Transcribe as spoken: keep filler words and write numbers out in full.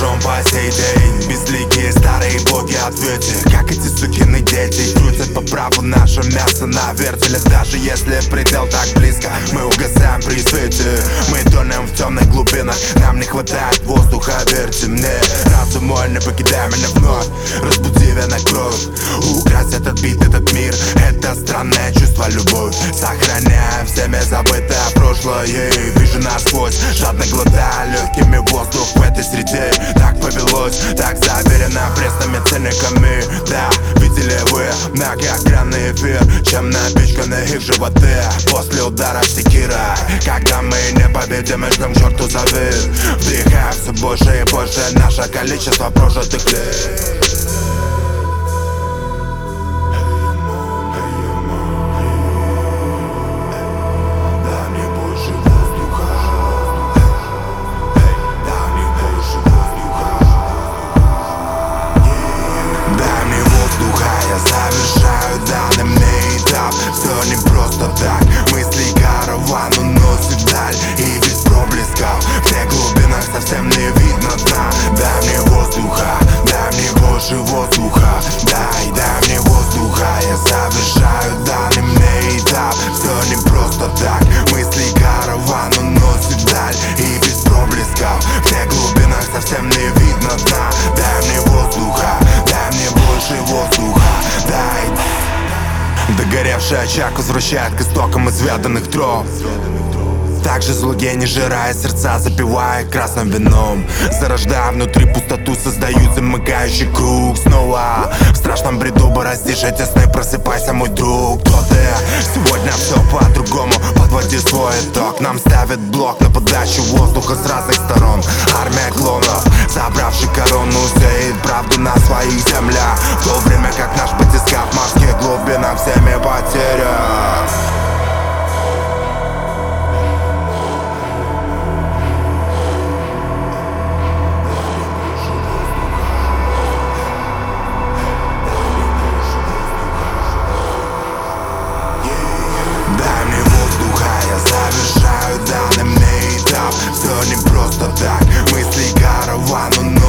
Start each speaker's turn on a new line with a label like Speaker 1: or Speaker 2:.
Speaker 1: рубежом по сей день. Безликие старые боги ответы, как эти сукины дети, крутят по праву наше мясо на вертеле. Даже если предел так близко, мы угасаем при свете. Мы тонем в темных глубинах, нам не хватает воздуха, верьте мне. Разум мой, не покидай меня вновь, разбуди вена кровь. Украсть этот бит, этот мир, это странное чувство, любовь. Сохраняем всеми забытое прошлое, вижу насквозь, жадно глотая легкими воздух в этой среде. Так повелось, так заверено пресными ценниками. Да, видели вы многогранный эфир, чем напичканы их животы после удара секира. Когда мы не победим, и ждем к черту завид, вдыхаем все больше и больше наше количество прожитых лет. Я завершаю данный мне этап. Все не просто так, мысли караван уносит вдаль. И без проблесков в тех глубинах совсем не видно дна. Дай мне воздуха, дай мне больше воздуха. Дай, дай мне воздуха. Я завершаю данный мне этап. Все не просто так, мысли караван уносит вдаль. И без проблесков в тех глубинах совсем не видно дна. Дай мне воздуха, дай мне больше воздуха. Догоревший очаг возвращает к истокам изведанных троп. Также злодей, не жирая сердца, запивая красным вином, зарождая внутри пустоту, создают замыкающий круг. Снова в страшном бреду бороздишь эти сны, просыпайся, мой друг. Кто ты? Сегодня все по-другому, подводи свой итог. Нам ставят блок на подачу воздуха с разных сторон. Армия клонов, забравший корону, сеет правду на своих землях, в то время как наш батискаф в морских глубинах всеми потерян. Я завершаю данный мне этап. Все не просто так, мысли караван.